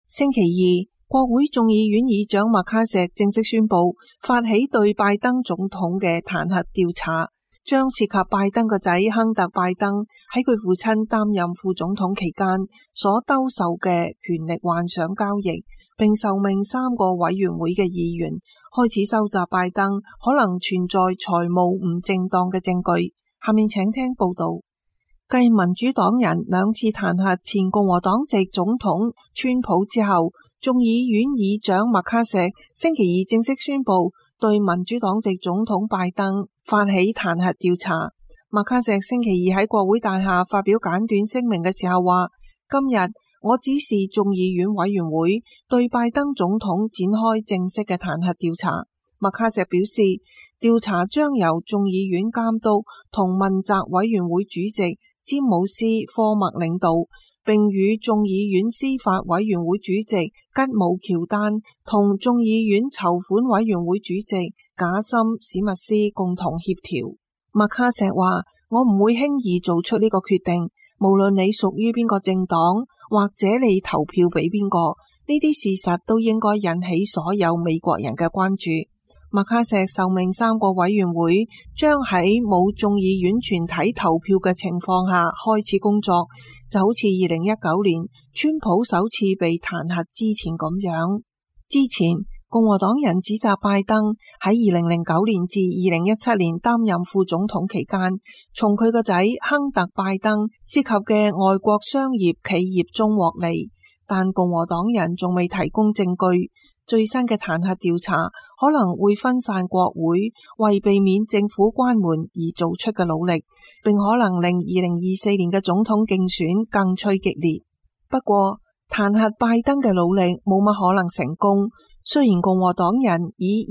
星期二，國會眾議院議長麥卡錫正式宣布發起對拜登總統嘅彈劾調查，將涉及拜登個仔亨特拜登喺佢父親擔任副總統期間所兜售嘅權力幻想交易，並受命3個委員會嘅議員開始收集拜登可能存在財務唔正當嘅證據。下面請聽報道。繼民主黨人2次彈劾前共和黨籍總統川普之後，眾議院議長麥卡錫星期二正式宣布對民主黨籍總統拜登發起彈劾調查。麥卡錫星期二喺國會大廈發表簡短聲明嘅時候話：今日我指示眾議院委員會對拜登總統展開正式嘅彈劾調查。麥卡錫表示，調查將由眾議院監督同問責委員會主席詹姆斯科麥領導，並與眾議院司法委員會主席吉姆喬丹同眾議院籌款委員會主席賈森史密斯共同協調。麥卡錫話：我唔會輕易做出呢個決定，無論你屬於邊個政黨或者你投票俾邊個，呢啲事實都應該引起所有美國人嘅關注。麥卡錫受命3個委員會將喺冇眾議院全體投票嘅情況下開始工作，就好似2019年川普首次被彈劾之前咁樣。之前共和黨人指責拜登喺2009年至2017年擔任副總統期間，從佢個仔亨特拜登涉及嘅外國商業企業中獲利，但共和黨人仲未提供證據。最新嘅彈劾調查可能會分散國會為避免政府關門而做出嘅努力，並可能令2024年嘅總統競選更趨激烈。不過，彈劾拜登嘅努力冇乜可能成功。雖然共和黨人以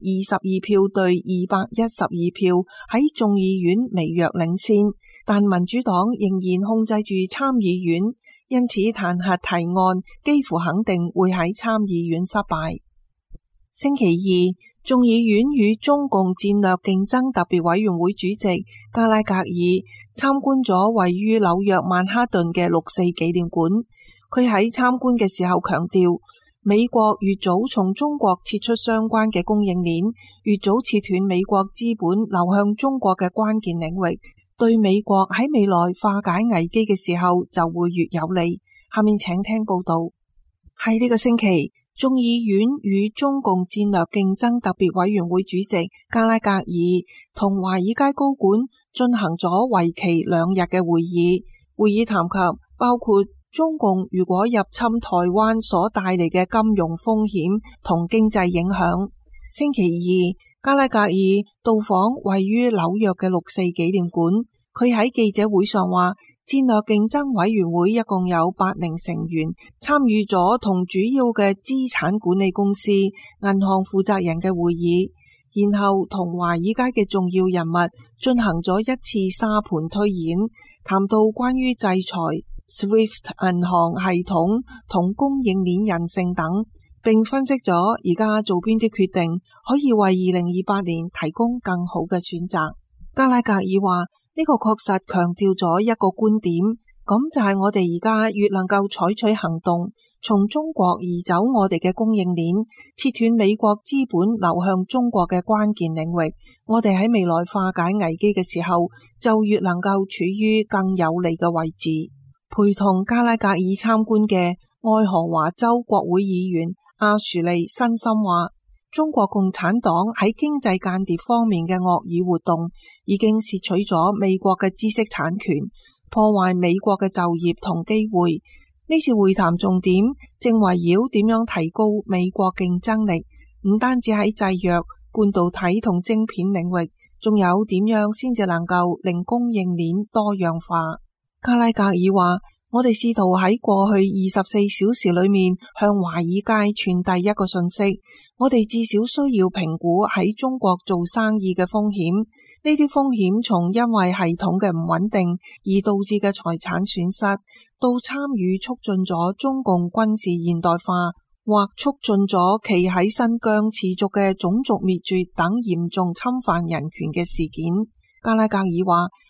222票對212票喺眾議院微弱領先，但民主黨仍然控制住參議院，因此彈劾提案幾乎肯定會喺參議院失敗。星期二，眾議院與中共戰略競爭特別委員會主席加拉格爾參觀咗位於紐約曼哈頓嘅6四紀念館。佢喺參觀嘅時候強調，美國越早從中國撤出相關嘅供應鏈，越早切斷美國資本流向中國嘅關鍵領域，對美國喺未來化解危機嘅時候就會越有利。下面請聽報道。喺呢個星期，眾議院與中共戰略競爭特別委員會主席加拉格爾同華爾街高管進行咗為期2日嘅會議。會議談及包括中共如果入侵台灣所帶嚟嘅金融風險同經濟影響。星期二，加拉格爾到訪位於紐約嘅6四紀念館。佢喺記者會上話，戰略競爭委員會一共有8名成員，參與咗同主要嘅資產管理公司、銀行負責人嘅會議，然後同華爾街嘅重要人物進行咗1次沙盤推演，談到關於制裁、SWIFT 銀行系統同供應鏈韌性等，並分析咗而家做邊啲決定可以為2028年提供更好嘅選擇。加拉格爾話，呢個確實強調咗一個觀點，咁就係我哋而家越能夠採取行動，從中國移走我哋嘅供應鏈，切斷美國資本流向中國嘅關鍵領域，我哋喺未來化解危機嘅時候，就越能夠處於更有利嘅位置。陪同加拉格爾參觀嘅愛荷華州國會議員阿殊利辛森話，中國共產黨喺經濟間諜方面嘅惡意活動已經竊取咗美國嘅知識產權，破壞美國嘅就業同機會。呢次會談重點正圍繞點樣提高美國競爭力，唔單止喺製藥、半導體同晶片領域，仲有點樣先至能夠令供應鏈多樣化。加拉格爾話，我哋試圖喺過去24小時裏面向華爾街傳遞一個訊息，我哋至少需要評估喺中國做生意嘅風險。呢啲風險從因為系統嘅唔穩定而導致嘅財產損失，到參與促進咗中共軍事現代化，或促進咗其喺新疆持續嘅種族滅絕等嚴重侵犯人權嘅事件。加拉格爾話，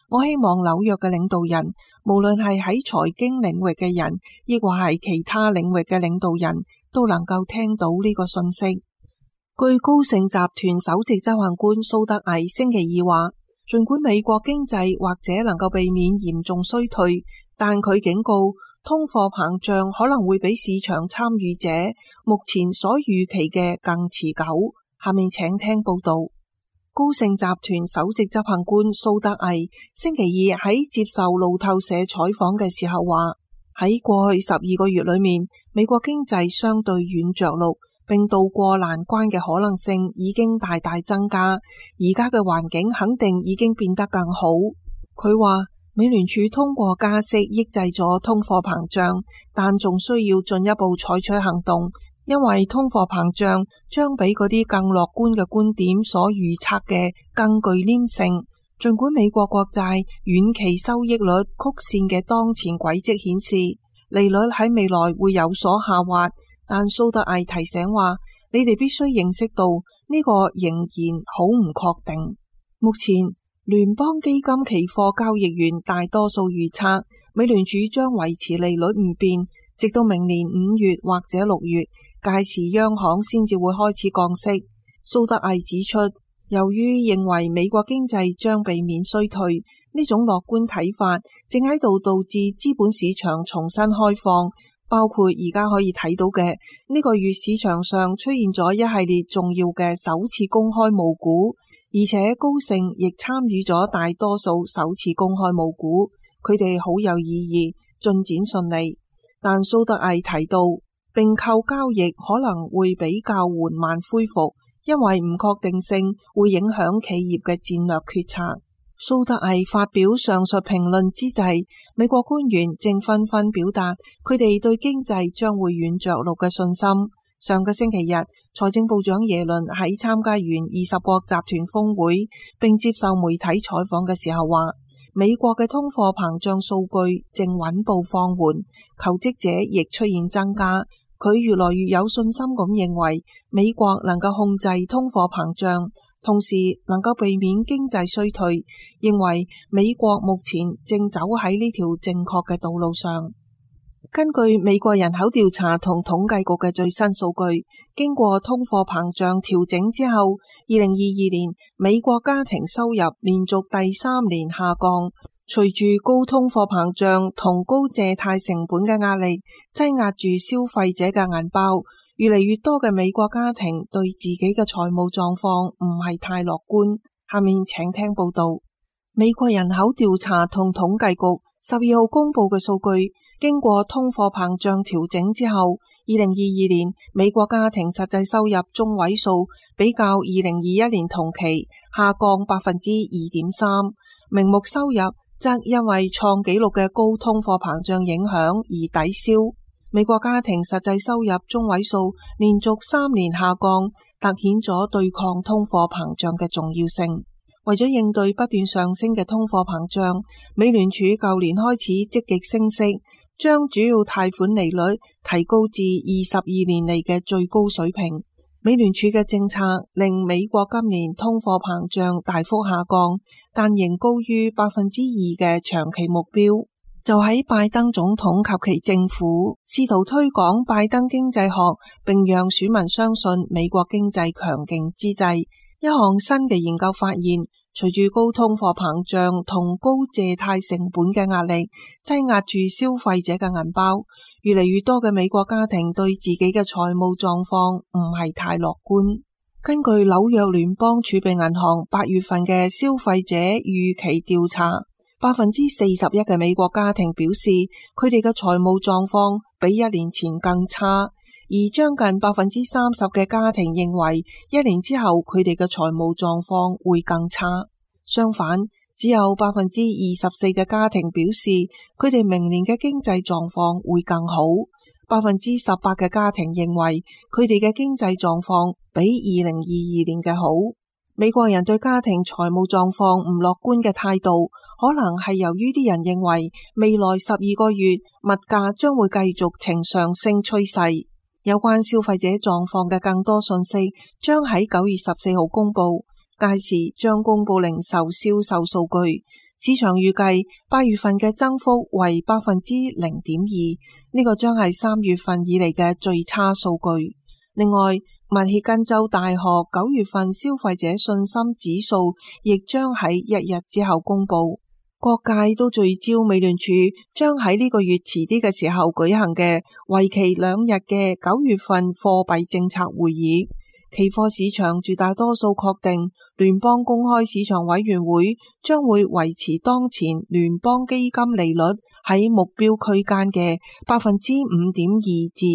我希望紐約嘅領導人，無論係喺財經領域嘅人，亦或係其他領域嘅領導人，都能夠聽到呢個信息。據高盛集團首席執行官蘇德毅星期二話，儘管美國經濟或者能夠避免嚴重衰退，但佢警告通貨膨脹可能會比市場參與者目前所預期嘅更持久。下面請聽報道。高盛集團首席執行官蘇德毅星期二喺接受路透社採訪嘅時候話，喺過去12個月裏面，美國經濟相對軟着陸，並渡過難關嘅可能性已經大大增加。而家嘅環境肯定已經變得更好。佢話，美聯儲通過加息抑制咗通貨膨脹，但仲需要進一步採取行動。因為通貨膨脹將比嗰啲更樂觀嘅觀點所預測嘅更具黏性。儘管美國國債遠期收益率曲線嘅當前軌跡顯示利率喺未來會有所下滑，但蘇德毅提醒話，你哋必須認識到呢個仍然好唔確定。目前聯邦基金期貨交易員大多數預測美聯儲將維持利率唔變，直到明年5月或者6月。屆時央行先至會開始降息。蘇德毅指出，由於認為美國經濟將避免衰退，呢種樂觀睇法正喺度導致資本市場重新開放，包括而家可以睇到嘅呢個月市場上出現咗一系列重要嘅首次公開募股，而且高盛亦參與咗大多數首次公開募股，佢哋好有意義，進展順利。但蘇德毅提到，併購交易可能會比較緩慢恢復，因為唔確定性會影響企業嘅戰略決策。蘇德毅發表上述評論之際，美國官員正紛紛表達佢哋對經濟將會軟着陸嘅信心。上個星期日，財政部長耶倫喺參加完20國集團峰會並接受媒體採訪嘅時候話，美國嘅通貨膨脹數據正穩步放緩，求職者亦出現增加。佢越來越有信心咁認為美國能夠控制通貨膨脹，同時能夠避免經濟衰退，認為美國目前正走喺呢條正確嘅道路上。根據美國人口調查同統計局嘅最新數據，經過通貨膨脹調整之後，2022年美國家庭收入連續第3年下降。隨住高通貨膨脹同高借貸成本嘅壓力擠壓住消費者嘅銀包，越嚟越多嘅美國家庭對自己嘅財務狀況唔係太樂觀。下面請聽報道。美國人口調查同統計局12號公布嘅數據，經過通貨膨脹調整之後，2022年美國家庭實際收入中位數比較2021年同期下降 2.3%， 名目收入則因為創紀錄嘅高通貨膨脹影響而抵消。美國家庭實際收入中位數連續3年下降，凸顯咗對抗通貨膨脹嘅重要性。為咗應對不斷上升嘅通貨膨脹，美聯儲舊年開始積極升息，將主要貸款利率提高至22年嚟嘅最高水平。美聯儲嘅政策令美國今年通貨膨脹大幅下降，但仍高於 2% 嘅長期目標。就喺拜登總統及其政府試圖推廣拜登經濟學，並讓選民相信美國經濟強勁之際，一項新嘅研究發現，隨住高通貨膨脹同高借貸成本嘅壓力擠壓住消費者嘅銀包，越嚟越多嘅美國家庭對自己嘅財務狀況唔係太樂觀。根據紐約聯邦儲備銀行8月份嘅消費者預期調查，41%嘅美國家庭表示佢哋嘅財務狀況比1年前更差，而將近 30% 嘅家庭認為1年之後佢哋嘅財務狀況會更差。相反，只有 24% 嘅家庭表示佢哋明年嘅經濟狀況會更好。18% 嘅家庭認為佢哋嘅經濟狀況比2022年嘅好。美國人對家庭財務狀況唔樂觀嘅態度，可能係由於啲人認為未來12個月物價將會繼續呈上升趨勢。有關消費者狀況嘅更多信息將喺9月14號公布，屆時將公布零售銷售數據。 市場預計8月份嘅增幅為 0.2%， 呢個將係3月份以嚟嘅最差數據。另外，密歇根州大學9月份消費者信心指數亦將喺1日之後公布。各界都聚焦美聯儲將喺呢個月遲啲嘅時候舉行嘅為期2日嘅9月份貨幣政策會議。期貨市場絕大多數確定，聯邦公開市場委員會將會維持當前聯邦基金利率喺目標區間嘅 5.2% 至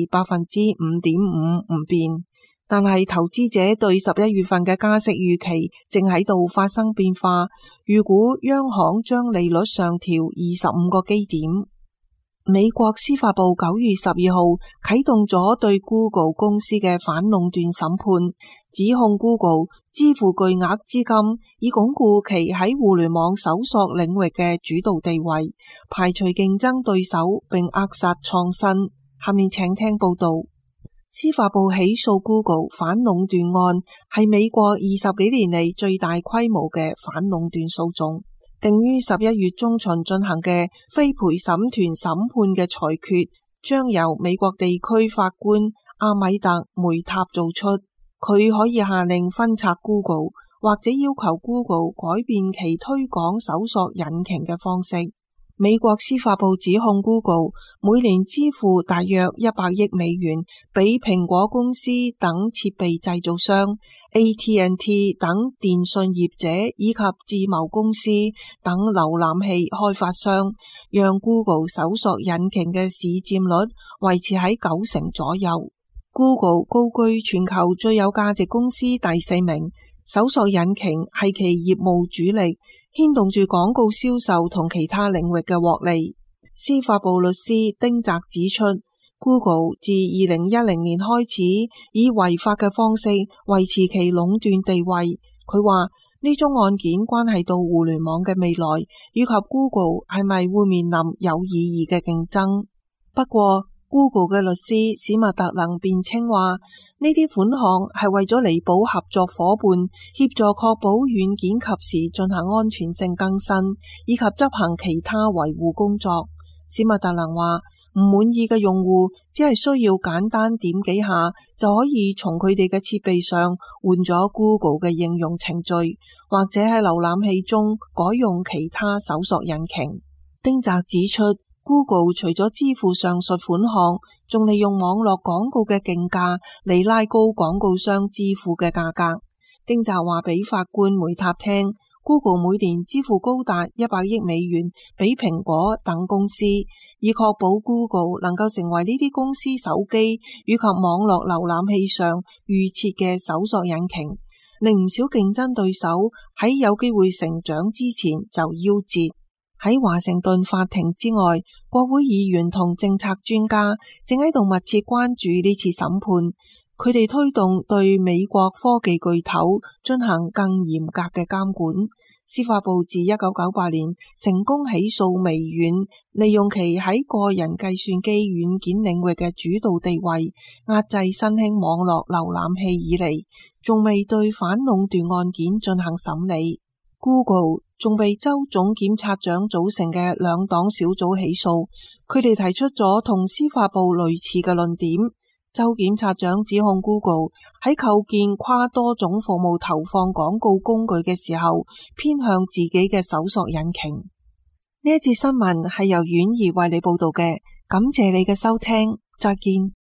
5.5% 唔變。但係投資者對11月份嘅加息預期正喺度發生變化，預估央行將利率上調25個基點。美國司法部9月12號啟動咗對 Google 公司嘅反壟斷審判，指控 Google 支付巨額資金，以鞏固其喺互聯網搜索領域嘅主導地位，排除競爭對手並扼殺創新。下面請聽報道。司法部起訴 Google 反壟斷案係美國20幾年嚟最大規模嘅反壟斷訴訟。定於11月中旬進行嘅非陪審團審判嘅裁決，將由美國地區法官阿米特梅塔做出。佢可以下令分拆 Google， 或者要求 Google 改變其推廣搜索引擎嘅方式。美國司法部指控 Google 每年支付大約100億美元俾蘋果公司等設備製造商、AT&T 等電信業者以及智謀公司等瀏覽器開發商，讓 Google 搜索引擎嘅市佔率維持喺90%左右。Google 高居全球最有價值公司第4名，搜索引擎係其業務主力，牽動住廣告銷售同其他領域嘅獲利。司法部律師丁澤指出， Google 自2010年開始以違法嘅方式維持其壟斷地位。佢話呢宗案件關係到互聯網嘅未來，以及 Google 係咪會面臨有意義嘅競爭。不過Google 嘅律師史密特能辯稱話，呢啲款項係為咗彌補合作夥伴協助確保軟件及時進行安全性更新，以及執行其他維護工作。史密特能話，唔滿意嘅用戶只係需要簡單點幾下就可以從佢哋嘅設備上換咗 Google 嘅應用程序，或者喺瀏覽器中改用其他搜索引擎。丁澤指出，Google 除咗支付上述款項，仲利用網絡廣告嘅競價嚟拉高廣告商支付嘅價格。丁澤話俾法官梅塔聽， Google 每年支付高達100億美元俾蘋果等公司，以確保 Google 能夠成為呢啲公司手機以及網絡瀏覽器上預設嘅搜索引擎，令唔少競爭對手喺有機會成長之前就夭折。喺華盛頓法庭之外，國會議員同政策專家正喺度密切關注呢次審判。佢哋推動對美國科技巨頭進行更嚴格嘅監管。司法部自1998年成功起訴微軟，利用其喺個人計算機軟件領域嘅主導地位，壓制新興網絡瀏覽器以嚟，仲未對反壟斷案件進行審理。Google 仲被州總檢察長組成嘅兩黨小組起訴，佢哋提出咗同司法部類似嘅論點。州檢察長指控 Google 喺構建跨多種服務投放廣告工具嘅時候，偏向自己嘅搜索引擎。呢一節新聞係由婉兒為你報道嘅，感謝你嘅收聽，再見。